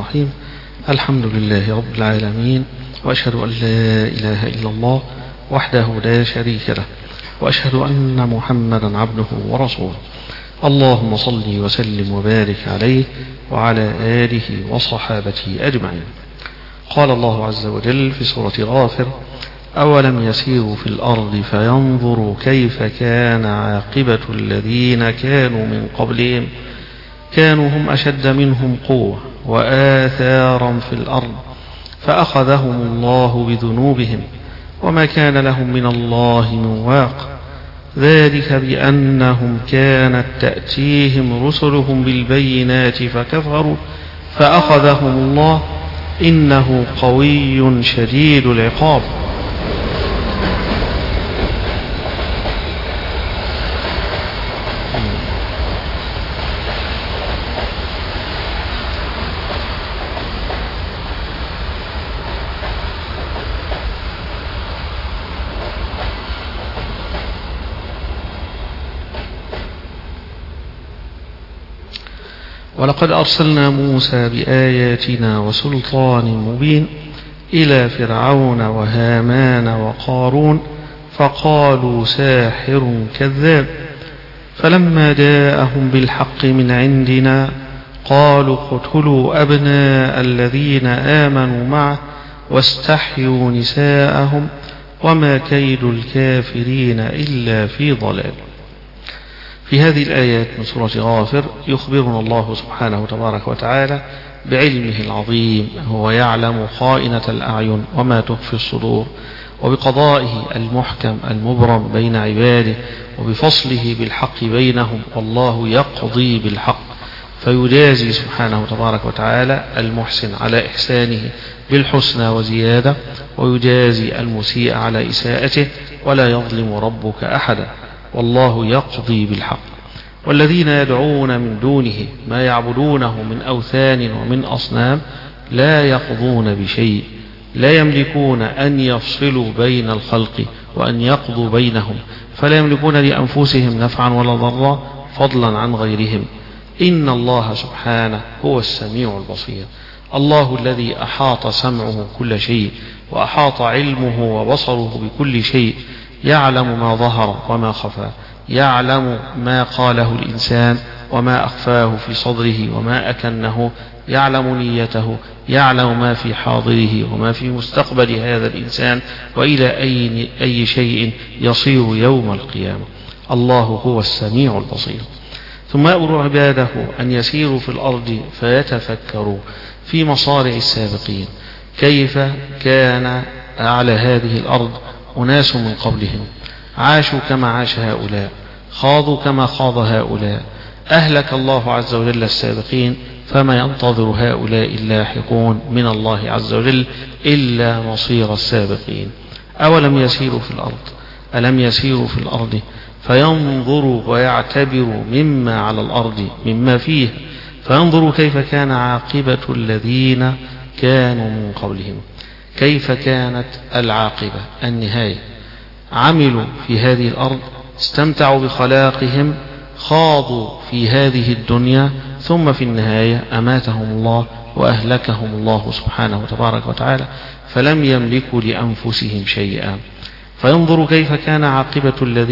الرحيم. الحمد لله رب العالمين، وأشهد أن لا إله إلا الله وحده لا شريك له، وأشهد أن محمدا عبده ورسوله. اللهم صل وسلم وبارك عليه وعلى آله وصحابته أجمعين. قال الله عز وجل في سورة غافر: أولم يسيروا في الأرض فينظروا كيف كان عاقبة الذين كانوا من قبلهم كانوا هم أشد منهم قوة وآثارا في الأرض فأخذهم الله بذنوبهم وما كان لهم من الله من واق، ذلك بأنهم كانت تأتيهم رسلهم بالبينات فكفروا فأخذهم الله إنه قوي شديد العقاب. ولقد أرسلنا موسى بآياتنا وسلطان مبين إلى فرعون وهامان وقارون فقالوا ساحر كذاب، فلما جاءهم بالحق من عندنا قالوا اقتلوا أبناء الذين آمنوا معه واستحيوا نساءهم وما كيد الكافرين إلا في ضلال. في هذه الآيات من سورة غافر يخبرنا الله سبحانه تبارك وتعالى بعلمه العظيم، هو يعلم خائنة الأعين وما تخفي الصدور، وبقضائه المحكم المبرم بين عباده، وبفصله بالحق بينهم، والله يقضي بالحق فيجازي سبحانه تبارك وتعالى المحسن على إحسانه بالحسنى وزيادة، ويجازي المسيء على إساءته، ولا يظلم ربك أحدا، والله يقضي بالحق. والذين يدعون من دونه ما يعبدونه من أوثان ومن أصنام لا يقضون بشيء، لا يملكون أن يفصلوا بين الخلق وأن يقضوا بينهم، فلا يملكون لأنفسهم نفعا ولا ضرا فضلا عن غيرهم. إن الله سبحانه هو السميع البصير، الله الذي أحاط سمعه كل شيء وأحاط علمه وبصره بكل شيء، يعلم ما ظهر وما خفى، يعلم ما قاله الإنسان وما أخفاه في صدره وما أكنه، يعلم نيته، يعلم ما في حاضره وما في مستقبل هذا الإنسان وإلى أي شيء يصير يوم القيامة. الله هو السميع البصير. ثم يأمر عباده أن يسيروا في الأرض فيتفكروا في مصارع السابقين، كيف كان على هذه الأرض أناس من قبلهم عاشوا كما عاش هؤلاء، خاضوا كما خاض هؤلاء، أهلك الله عز وجل السابقين، فما ينتظر هؤلاء اللاحقون من الله عز وجل إلا مصير السابقين. أولم يسيروا في الأرض، ألم يسيروا في الأرض فينظروا ويعتبروا مما على الأرض مما فيها، فينظروا كيف كان عاقبة الذين كانوا من قبلهم، كيف كانت العاقبة النهاية. عملوا في هذه الأرض، استمتعوا بخلاقهم، خاضوا في هذه الدنيا، ثم في النهاية أماتهم الله وأهلكهم الله سبحانه وتبارك وتعالى، فلم يملكوا لأنفسهم شيئا. فينظروا كيف كان عاقبة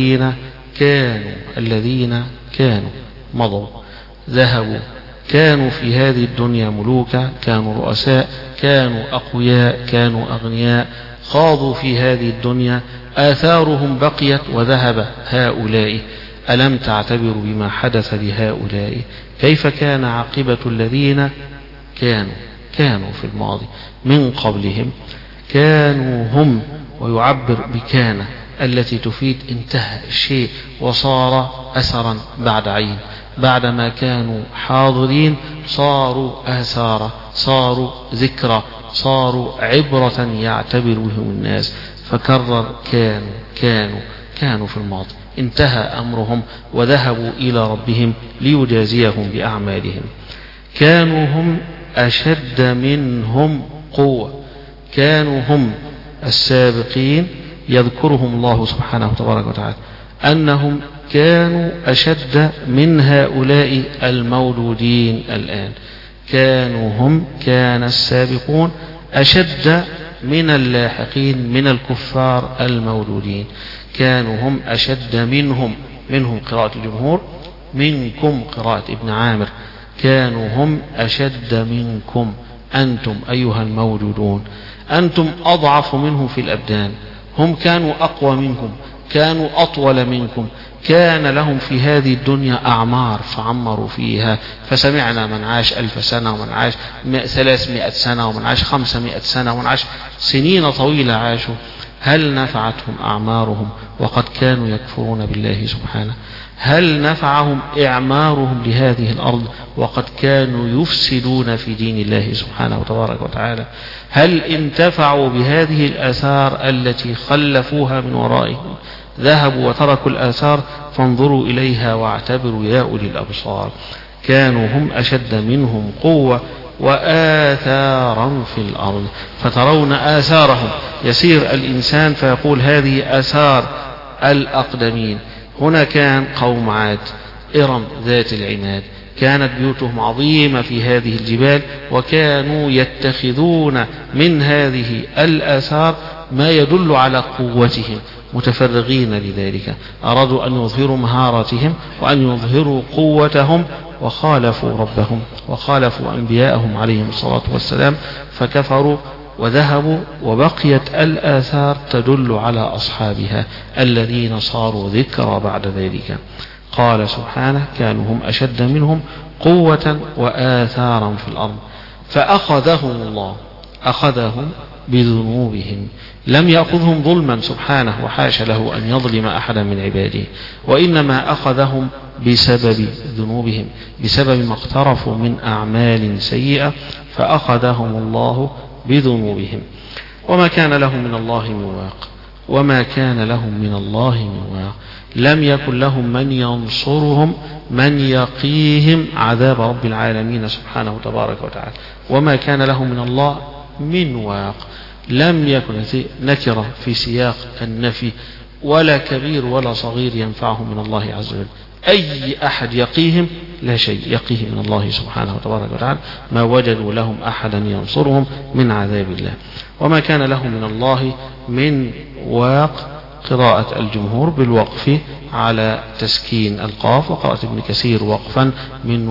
الذين كانوا مضوا، ذهبوا، كانوا في هذه الدنيا ملوكا، كانوا رؤساء، كانوا أقوياء، كانوا أغنياء، خاضوا في هذه الدنيا، آثارهم بقيت وذهب هؤلاء. ألم تعتبروا بما حدث لهؤلاء؟ كيف كان عاقبة الذين كانوا في الماضي من قبلهم، كانوا هم، ويعبر بكان التي تفيد انتهى الشيء وصار أثرا بعد عين، بعدما كانوا حاضرين صاروا آثارا، صاروا ذكرى، صاروا عبرة يعتبر بهم الناس. فكرر كانوا في الماضي، انتهى أمرهم وذهبوا إلى ربهم ليجازيهم بأعمالهم. كانوا هم أشد منهم قوة، كانوا هم السابقين، يذكرهم الله سبحانه وتبارك وتعالى أنهم كانوا أشد من هؤلاء المولودين الآن، كان السابقون أشد من اللاحقين من الكفار المولودين. كانوا هم أشد منهم قراءة الجمهور، منكم قراءة ابن عامر. كانوا هم أشد منكم أنتم أيها المولودون، أنتم أضعف منهم في الأبدان، هم كانوا أقوى منكم، كانوا أطول منكم، كان لهم في هذه الدنيا أعمار فعمروا فيها، فسمعنا من عاش 1000 سنة ومن عاش 300 سنة ومن عاش 500 سنة ومن عاش سنين طويلة عاشوا. هل نفعتهم أعمارهم وقد كانوا يكفرون بالله سبحانه؟ هل نفعهم إعمارهم لهذه الأرض وقد كانوا يفسدون في دين الله سبحانه وتبارك وتعالى؟ هل انتفعوا بهذه الآثار التي خلفوها من ورائهم؟ ذهبوا وتركوا الآثار، فانظروا إليها واعتبروا يا أولي الأبصار. كانوا هم أشد منهم قوة وآثارا في الأرض، فترون آثارهم. يسير الإنسان فيقول هذه آثار الأقدمين. هنا كان قوم عاد إرم ذات العماد، كانت بيوتهم عظيمة في هذه الجبال، وكانوا يتخذون من هذه الآثار ما يدل على قوتهم، متفرغين لذلك. أرادوا أن يظهروا مهارتهم وأن يظهروا قوتهم، وخالفوا ربهم وخالفوا أنبياءهم عليهم الصلاة والسلام، فكفروا وذهبوا، وبقيت الآثار تدل على أصحابها الذين صاروا ذكرى بعد ذلك. قال سبحانه كانوا هم أشد منهم قوة وآثارا في الأرض فأخذهم الله، أخذهم بذنوبهم. لم يأخذهم ظلما سبحانه، وحاش له أن يظلم أحدا من عباده، وإنما أخذهم بسبب ذنوبهم، بسبب ما اقترفوا من أعمال سيئة، فأخذهم الله بذنوبهم. وما كان لهم من الله من واق، وما كان لهم من الله من واق. لم يكن لهم من ينصرهم، من يقيهم عذاب رب العالمين سبحانه تبارك وتعالى. وما كان لهم من الله من واق، لم يكن نكرة في سياق النفي، ولا كبير ولا صغير ينفعهم من الله عز وجل. أي أحد يقيهم؟ لا شيء يقيه من الله سبحانه وتبارك وتعالى، ما وجدوا لهم أحدا ينصرهم من عذاب الله. وما كان لهم من الله من واق، قراءة الجمهور بالوقف على تسكين القاف، وقراءة ابن كثير وقفا من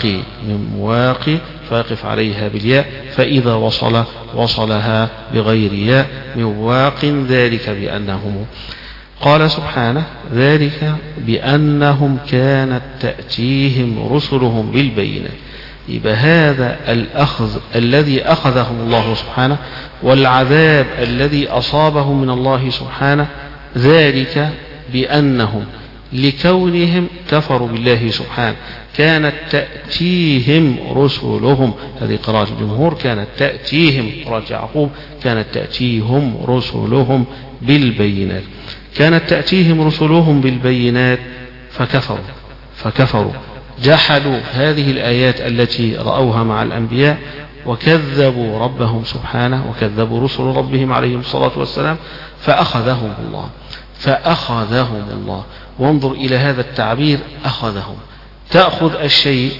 واقي فاقف عليها بالياء، فإذا وصلها بغير ياء، من واق. ذلك بأنهم، قال سبحانه ذلك بأنهم كانت تأتيهم رسلهم بالبينات. يبقى هذا الأخذ الذي أخذهم الله سبحانه، والعذاب الذي أصابهم من الله سبحانه، ذلك بأنهم لكونهم كفروا بالله سبحانه. كانت تأتيهم رسلهم، هذه قراءة الجمهور، كانت تأتيهم، قراءة يعقوب كانت تأتيهم رسلهم بالبينات. كانت تأتيهم رسلهم بالبينات فكفروا جحدوا هذه الآيات التي رأوها مع الأنبياء، وكذبوا ربهم سبحانه، وكذبوا رسل ربهم عليهم الصلاة والسلام، فأخذهم الله. وانظر إلى هذا التعبير، أخذهم. تأخذ الشيء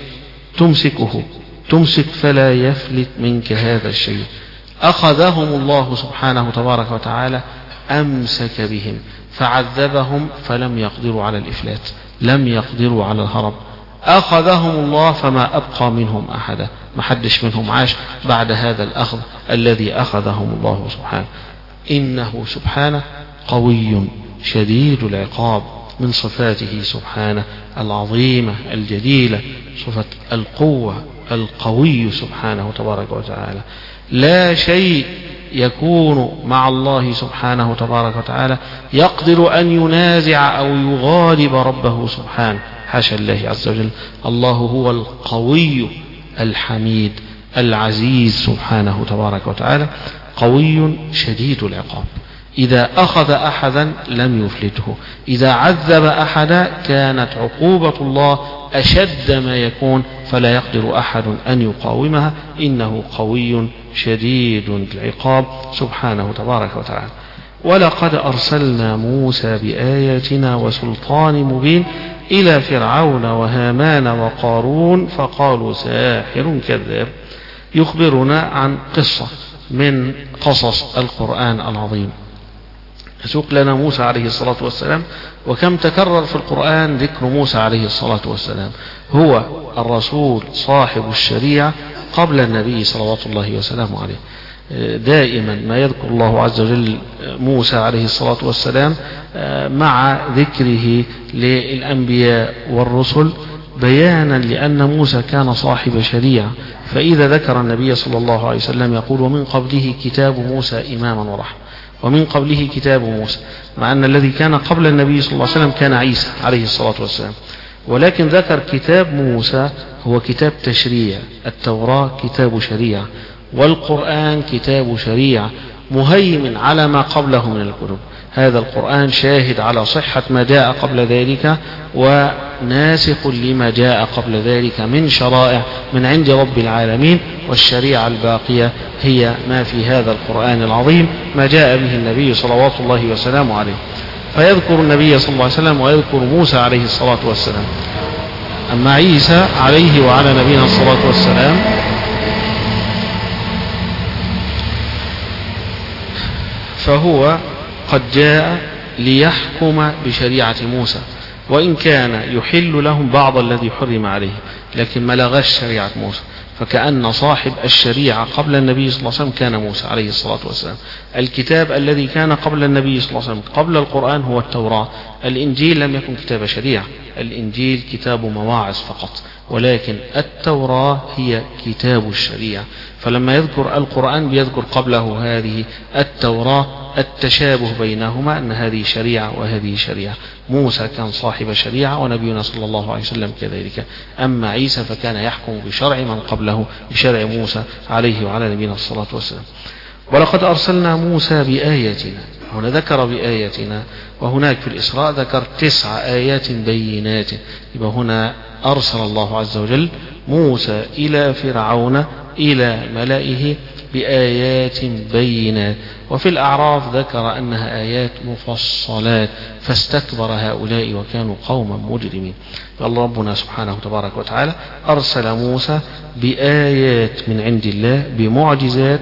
تمسك فلا يفلت منك هذا الشيء. أخذهم الله سبحانه تبارك وتعالى، أمسك بهم فعذبهم، فلم يقدروا على الإفلات، لم يقدروا على الهرب. أخذهم الله فما أبقى منهم أحدا، ما حدش منهم عاش بعد هذا الأخذ الذي أخذهم الله سبحانه. إنه سبحانه قوي شديد العقاب، من صفاته سبحانه العظيمة الجليلة صفة القوة، القوي سبحانه تبارك وتعالى. لا شيء يكون مع الله سبحانه تبارك وتعالى يقدر أن ينازع أو يغالب ربه سبحانه، حاشا الله عز وجل. الله هو القوي الحميد العزيز سبحانه تبارك وتعالى، قوي شديد العقاب. إذا أخذ أحدا لم يفلته، إذا عذب أحدا كانت عقوبة الله أشد ما يكون، فلا يقدر أحد أن يقاومها. إنه قوي شديد العقاب سبحانه تبارك وتعالى. ولقد أرسلنا موسى بآياتنا وسلطان مبين إلى فرعون وهامان وقارون فقالوا ساحر كذاب. يخبرنا عن قصة من قصص القرآن العظيم. يسوق لنا موسى عليه الصلاة والسلام، وكم تكرر في القرآن ذكر موسى عليه الصلاة والسلام. هو الرسول صاحب الشريعة قبل النبي صلوات الله وسلامه عليه. دائما ما يذكر الله عز وجل موسى عليه الصلاة والسلام مع ذكره للأنبياء والرسل بيانا لأن موسى كان صاحب شريعة. فإذا ذكر النبي صلى الله عليه وسلم يقول ومن قبله كتاب موسى إماما ورحمة، ومن قبله كتاب موسى، مع أن الذي كان قبل النبي صلى الله عليه وسلم كان عيسى عليه الصلاة والسلام، ولكن ذكر كتاب موسى هو كتاب تشريع. التوراة كتاب شريعة، والقرآن كتاب شريعة مهيمن على ما قبله من الكتب. هذا القرآن شاهد على صحة ما جاء قبل ذلك وناسخ لما جاء قبل ذلك من شرائع من عند رب العالمين، والشريعة الباقية هي ما في هذا القرآن العظيم ما جاء به النبي صلوات الله وسلامه عليه. فيذكر النبي صلى الله عليه وسلم ويذكر موسى عليه الصلاة والسلام. أما عيسى عليه وعلى نبينا الصلاة والسلام فهو قد جاء ليحكم بشريعة موسى، وإن كان يحل لهم بعض الذي حرم عليه، لكن ما لغش شريعة موسى. فكأن صاحب الشريعة قبل النبي صلى الله عليه وسلم كان موسى عليه الصلاة والسلام. الكتاب الذي كان قبل النبي صلى الله عليه وسلم قبل القرآن هو التوراة. الإنجيل لم يكن كتاب شريعة، الإنجيل كتاب مواعظ فقط، ولكن التوراة هي كتاب الشريعة. فلما يذكر القرآن بيذكر قبله هذه التوراة، التشابه بينهما أن هذه شريعة وهذه شريعة. موسى كان صاحب شريعة ونبينا صلى الله عليه وسلم كذلك. أما عيسى فكان يحكم بشرع من قبله، بشرع موسى عليه وعلى نبينا الصلاة والسلام. ولقد أرسلنا موسى بآياتنا، هنا ذكر بآياتنا، وهناك في الإسراء ذكر 9 آيات بينات. يبقى هنا أرسل الله عز وجل موسى إلى فرعون إلى ملئه بآيات بينات. وفي الأعراف ذكر أنها آيات مفصلات، فاستكبر هؤلاء وكانوا قوما مجرمين. الله ربنا سبحانه تبارك وتعالى أرسل موسى بآيات من عند الله، بمعجزات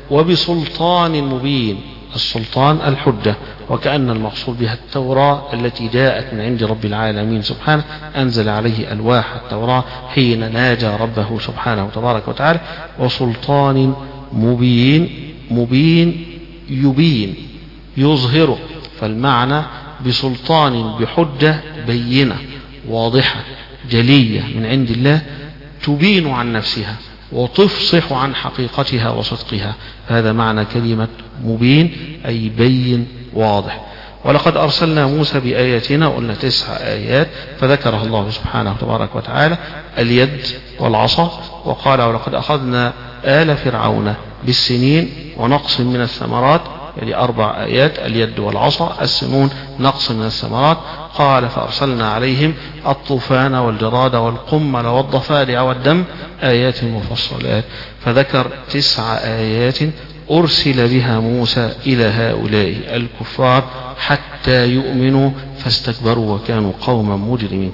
وبسلطان مبين. السلطان الحجة، وكأن المقصود بها التوراة التي جاءت من عند رب العالمين سبحانه، أنزل عليه ألواح التوراة حين ناجى ربه سبحانه تبارك وتعالى. وسلطان مبين، مبين يبين يظهره، فالمعنى بسلطان بحجة بينة واضحة جلية من عند الله تبين عن نفسها وتفصح عن حقيقتها وصدقها. هذا معنى كلمة مبين، أي بين واضح. ولقد أرسلنا موسى بآياتنا، قلنا 9 آيات فذكرها الله سبحانه تبارك وتعالى: اليد والعصا، وقال: ولقد أخذنا آل فرعون بالسنين ونقص من الثمرات، يعني 4 آيات: اليد والعصا، السنون نقص من الثمرات. قال: فأرسلنا عليهم الطوفان والجراد والقمل والضفادع والدم آيات مفصلات. فذكر 9 آيات أرسل بها موسى إلى هؤلاء الكفار حتى يؤمنوا، فاستكبروا وكانوا قوما مجرمين.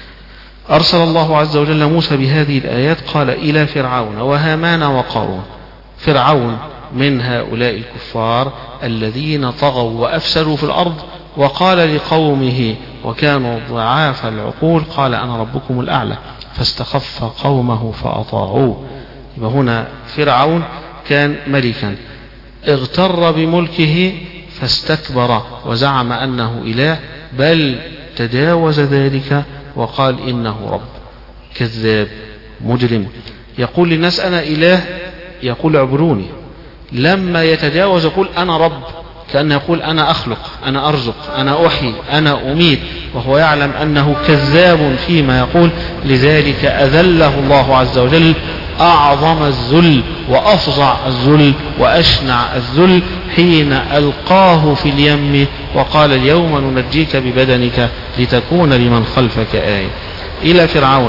أرسل الله عز وجل موسى بهذه الآيات، قال: إلى فرعون وهامان وقارون. فرعون من هؤلاء الكفار الذين طغوا وأفسدوا في الأرض، وقال لقومه وكانوا ضعاف العقول: قال: أنا ربكم الأعلى، فاستخف قومه فأطاعوه. هنا فرعون كان ملكا اغتر بملكه فاستكبر وزعم أنه إله، بل تجاوز ذلك وقال إنه رب. كذاب مجرم يقول للناس أنا إله، يقول اعبدوني. لما يتجاوز يقول أنا رب، كأن يقول أنا أخلق، أنا أرزق، أنا أحيي، أنا أميت، وهو يعلم أنه كذاب فيما يقول. لذلك أذله الله عز وجل أعظم الذل وأفظع الذل وأشنع الذل حين ألقاه في اليم وقال: اليوم ننجيك ببدنك لتكون لمن خلفك آية. إلى فرعون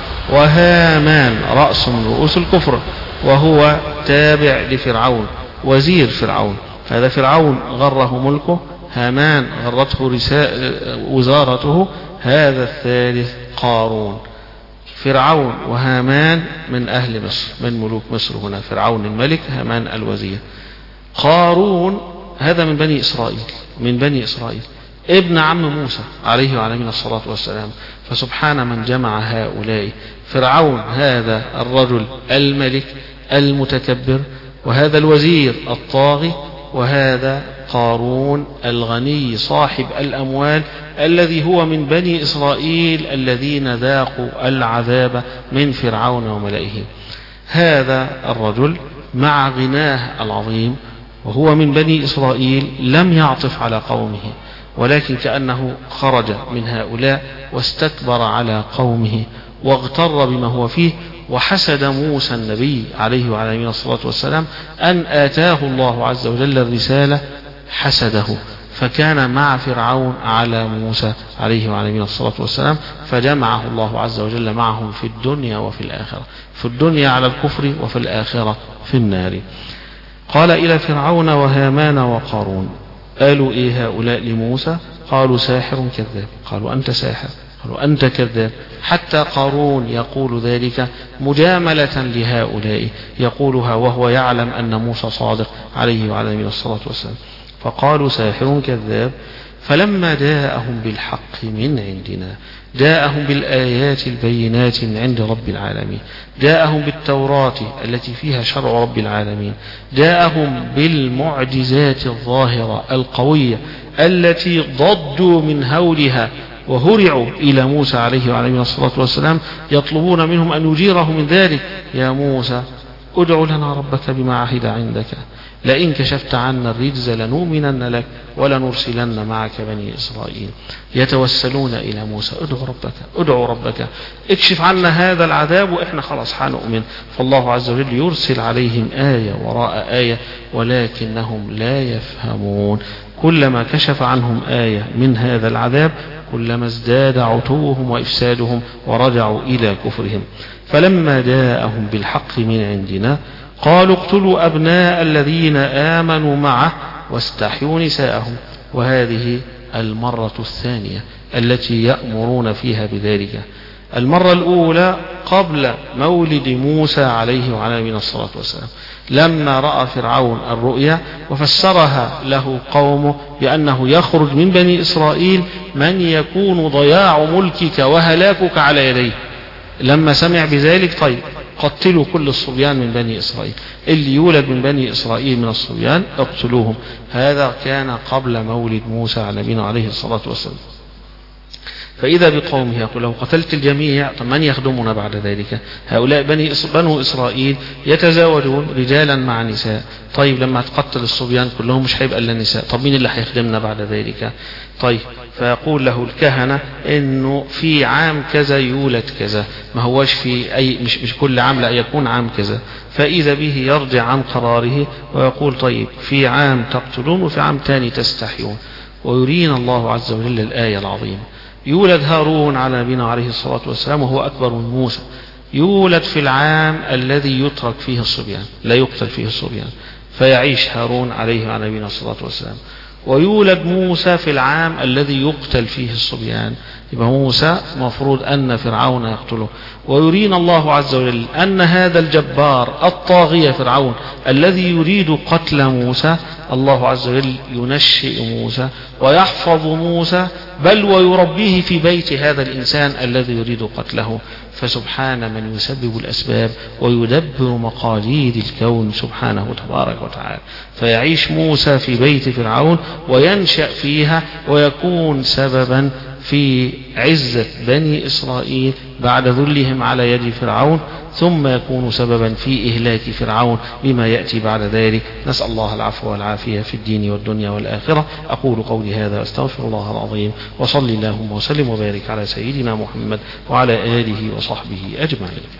وهامان، رأس من رؤوس الكفر، وهو تابع لفرعون، وزير فرعون. هذا فرعون غره ملكه، هامان غرته وزارته، هذا الثالث قارون. فرعون وهامان من أهل مصر، من ملوك مصر هنا، فرعون الملك، هامان الوزير. قارون هذا من بني إسرائيل، من بني إسرائيل، ابن عم موسى عليه وعلى نبينا الصلاة والسلام. فسبحان من جمع هؤلاء. فرعون هذا الرجل الملك المتكبر، وهذا الوزير الطاغي، وهذا قارون الغني صاحب الأموال الذي هو من بني إسرائيل الذين ذاقوا العذاب من فرعون وملئه. هذا الرجل مع غناه العظيم وهو من بني إسرائيل لم يعطف على قومه، ولكن كأنه خرج من هؤلاء واستكبر على قومه واغتر بما هو فيه، وحسد موسى النبي عليه وعلى نبينا الصلاة والسلام أن آتاه الله عز وجل الرسالة، حسده، فكان مع فرعون على موسى عليه وعلى نبينا الصلاة والسلام، فجمعه الله عز وجل معهم في الدنيا وفي الآخرة، في الدنيا على الكفر وفي الآخرة في النار. قال إلى فرعون وهامان وقارون. قالوا إيه هؤلاء لموسى؟ قالوا ساحر كذاب. قالوا أنت ساحر، قالوا أنت كذاب. حتى قارون يقول ذلك مجاملة لهؤلاء، يقولها وهو يعلم أن موسى صادق عليه وعلى نبينا الصلاة والسلام. فقالوا ساحر كذاب. فلما جاءهم بالحق من عندنا، جاءهم بالآيات البينات من عند رب العالمين، جاءهم بالتوراة التي فيها شرع رب العالمين، جاءهم بالمعجزات الظاهرة القوية التي ضجوا من هولها وهرعوا إلى موسى عليه وعلى نبينا الصلاة والسلام يطلبون منهم أن يجيره من ذلك. يا موسى ادع لنا ربك بما عهد عندك، لئن كشفت عنا الرجز لنؤمنن لك ولنرسلن معك بني إسرائيل. يتوسلون إلى موسى ادعوا ربك اكشف عنا هذا العذاب وإحنا خلاص حنؤمن. فالله عز وجل يرسل عليهم آية وراء آية ولكنهم لا يفهمون. كلما كشف عنهم آية من هذا العذاب كلما ازداد عتوهم وإفسادهم ورجعوا إلى كفرهم. فلما جاءهم بالحق من عندنا قالوا اقتلوا أبناء الذين آمنوا معه واستحيوا نساءهم. وهذه المرة الثانية التي يأمرون فيها بذلك. المرة الأولى قبل مولد موسى عليه وعلى نبينا الصلاة والسلام، لما رأى فرعون الرؤيا وفسرها له قومه بأنه يخرج من بني إسرائيل من يكون ضياع ملكك وهلاكك على يديه. لما سمع بذلك طيب قتلوا كل الصبيان من بني إسرائيل، اللي يولد من بني إسرائيل من الصبيان اقتلوهم. هذا كان قبل مولد موسى على نبينا عليه الصلاة والسلام. فإذا بقومه يقول لو قتلت الجميع من يخدمنا بعد ذلك؟ هؤلاء بنو إسرائيل يتزاوجون رجالا مع نساء. طيب لما تقتل الصبيان كلهم مش هيبقى إلا النساء، طب مين اللي هيخدمنا بعد ذلك؟ طيب فيقول له الكهنة إنه في عام كذا يولد كذا، ما هوش في أي مش كل عام، لا يكون عام كذا. فإذا به يرجع عن قراره ويقول طيب في عام تقتلون وفي عام تاني تستحيون. ويرينا الله عز وجل الآية العظيمة. يولد هارون على نبينا عليه الصلاة والسلام وهو أكبر من موسى، يولد في العام الذي يترك فيه الصبيان، لا يقتل فيه الصبيان، فيعيش هارون عليه وعلى نبينا الصلاة والسلام. ويولد موسى في العام الذي يقتل فيه الصبيان، يبقى موسى مفروض أن فرعون يقتله. ويرينا الله عز وجل أن هذا الجبار الطاغية فرعون الذي يريد قتل موسى، الله عز وجل ينشئ موسى ويحفظ موسى بل ويربيه في بيت هذا الإنسان الذي يريد قتله. فسبحان من يسبب الأسباب ويدبر مقاليد الكون سبحانه تبارك وتعالى. فيعيش موسى في بيت فرعون وينشأ فيها ويكون سببا في عزة بني إسرائيل بعد ذلهم على يد فرعون، ثم يكون سببا في إهلاك فرعون بما يأتي بعد ذلك. نسأل الله العفو والعافية في الدين والدنيا والآخرة. أقول قولي هذا واستغفر الله العظيم، وصلي اللهم وسلم وبارك على سيدنا محمد وعلى آله وصحبه أجمعين.